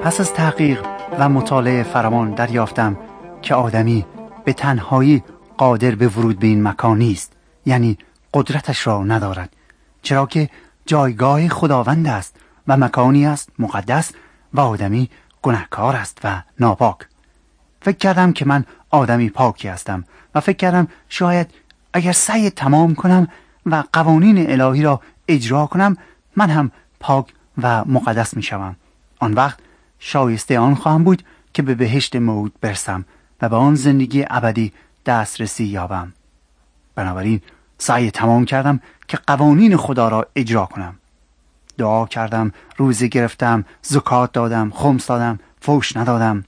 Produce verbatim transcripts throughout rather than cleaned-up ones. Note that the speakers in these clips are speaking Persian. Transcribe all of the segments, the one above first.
پس از تحقیق و مطالعه فراوان دریافتم که آدمی به تنهایی قادر به ورود به این مکان نیست، یعنی قدرتش را ندارد، چرا که جایگاه خداوند است و مکانی است مقدس و آدمی گناهکار است و ناپاک. فکر کردم که من آدمی پاکی هستم و فکر کردم شاید اگر سعی تمام کنم و قوانین الهی را اجرا کنم من هم پاک و مقدس می شوم. آن وقت شایسته آن خواهم بود که به بهشت موعود برسم و به آن زندگی ابدی دسترسی یابم. بنابراین سعی تمام کردم که قوانین خدا را اجرا کنم. دعا کردم، روزه گرفتم، زکات دادم، خمس دادم، فحش ندادم.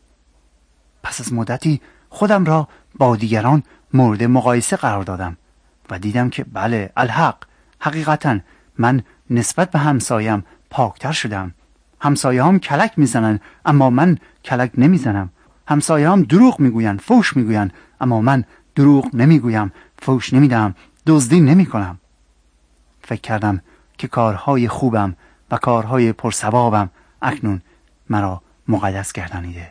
پس از مدتی خودم را با دیگران مورد مقایسه قرار دادم و دیدم که بله، الحق، حقیقتا من نسبت به همسایم پاکتر شدم. همسایه هم کلک میزنن اما من کلک نمیزنم. همسایه هم دروغ میگوین، فحش میگوین، اما من دروغ نمیگویم، فحش نمیدم، دزدی نمیکنم. فکر کردم که کارهای خوبم و کارهای پرثوابم اکنون مرا مقدس گردانیده.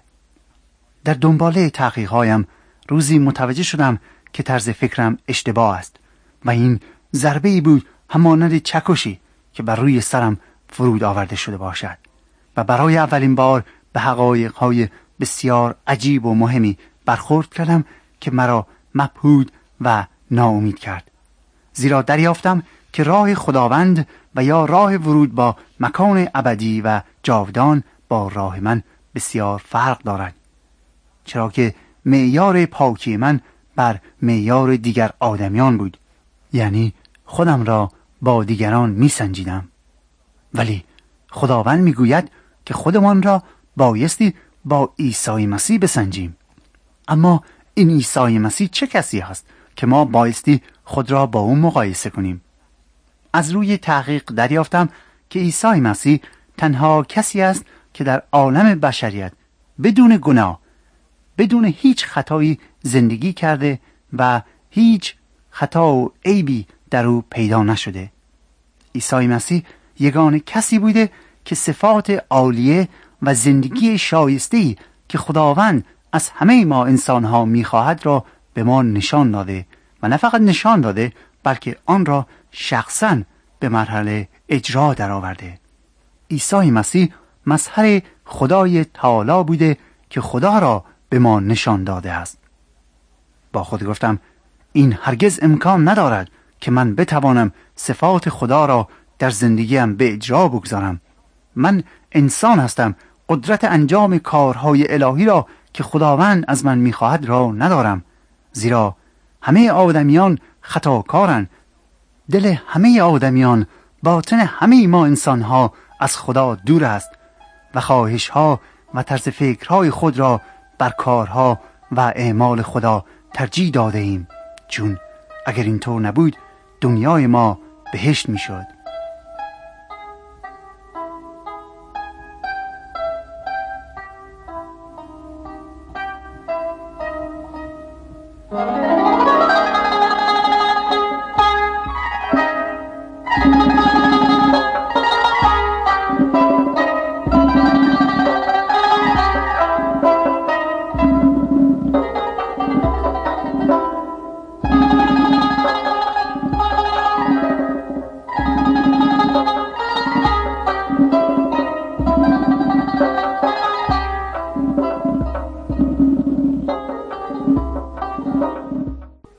در دنباله تحقیقهایم روزی متوجه شدم که طرز فکرم اشتباه است و این ضربه‌ای بود همانند چکشی که بر روی سرم فرود آورده شده باشد و برای اولین بار به حقایق‌های بسیار عجیب و مهمی برخورد کردم که مرا مبهوت و ناامید کرد. زیرا دریافتم که راه خداوند و یا راه ورود با مکان ابدی و جاودان با راه من بسیار فرق دارد، چرا که معیار پاکی من بر معیار دیگر آدمیان بود، یعنی خودم را با دیگران می سنجیدم. ولی خداوند می گوید که خودمان را بایستی با عیسی مسیح بسنجیم. اما این عیسی مسیح چه کسی است که ما بایستی خود را با او مقایسه کنیم؟ از روی تحقیق دریافتم که عیسی مسیح تنها کسی است که در عالم بشریت بدون گناه، بدون هیچ خطایی زندگی کرده و هیچ خطا و عیبی در او پیدا نشده. عیسی مسیح یگانه کسی بوده که صفات عالیه و زندگی شایسته‌ای که خداوند از همه ما انسانها می‌خواهد را به ما نشان داده و نه فقط نشان داده بلکه آن را شخصاً به مرحله اجرا درآورده. عیسی مسیح مظهر خدای تعالی بوده که خدا را به ما نشان داده است. با خود گفتم این هرگز امکان ندارد که من بتوانم صفات خدا را در زندگیم به اجرا بگذارم. من انسان هستم، قدرت انجام کارهای الهی را که خداوند از من میخواهد را ندارم، زیرا همه آدمیان خطاکارند. دل همه آدمیان، باطن همه ما انسانها از خدا دور است و خواهشها و طرز فکرهای خود را بر کارها و اعمال خدا ترجیح داده ایم، چون اگر اینطور نبود دنیای ما بهشت میشد.